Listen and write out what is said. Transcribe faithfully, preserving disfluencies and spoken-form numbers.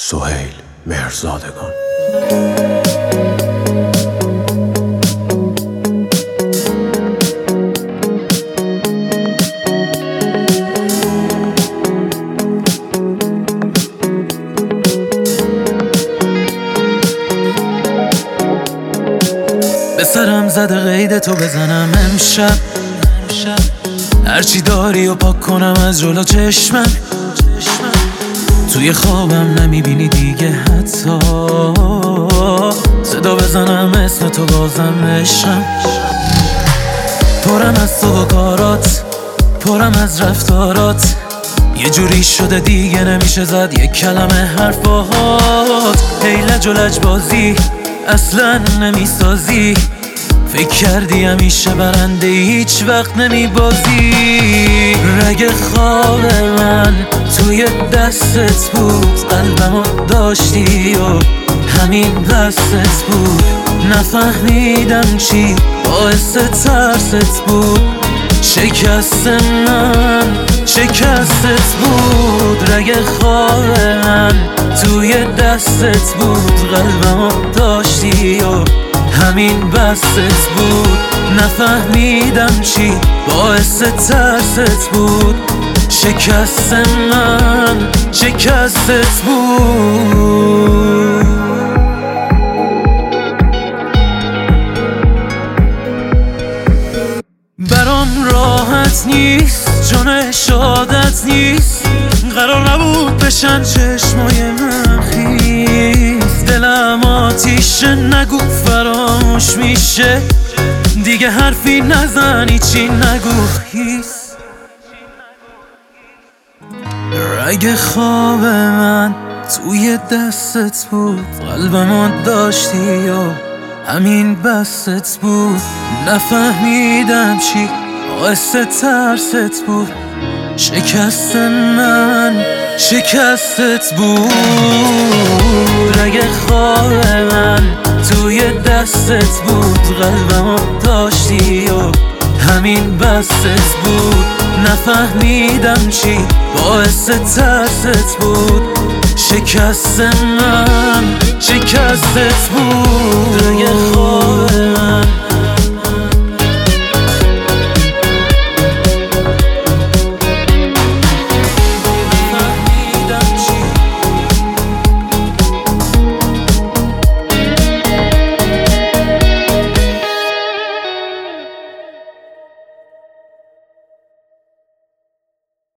سهیل مهرزادگان. به سرم زده قید تو بزنم امشب، هرچی داری و پاک کنم از جلو چشمم. توی خوابم نمیبینی دیگه حتی، صدا بزنم اسم تو بازم عشقم. پرم از تو و کارات، پرم از رفتارات، یه جوری شده دیگه نمیشه زد یک کلمه حرف باهات. هی لج و لج بازی اصلا نمیسازی، فکر کردی همیشه برنده هیچ وقت نمیبازی. رگ خواب من توی دستت بود، قلبمو داشتی و همین دستت بود. نفهمیدم چی باعث ترست بود، شکست من شکستت بود. رگ خواب من توی دستت بود، قلبمو داشتی و همین بستت بود. نفهمیدم چی باعث ترست بود، شکست من شکستت بود. برام راحت نیست، جون شادت نیست، قرار نبود بشن چشمای من خیس. دلم آتیشه نگو فراموش میشه، دیگه حرفی نزنی چی نگو هیس. رگ خواب من توی دستت بود، قلبمو داشتی و همین بستت بود. نفهمیدم چی باعث ترست بود، شکست من شکستت بود. رگ خواب من توی دستت بود، قلبمو داشتی و همین بستت بود. نفهمیدم چی باعث ترست بود، شکست من شکستت بود. رگ خواب من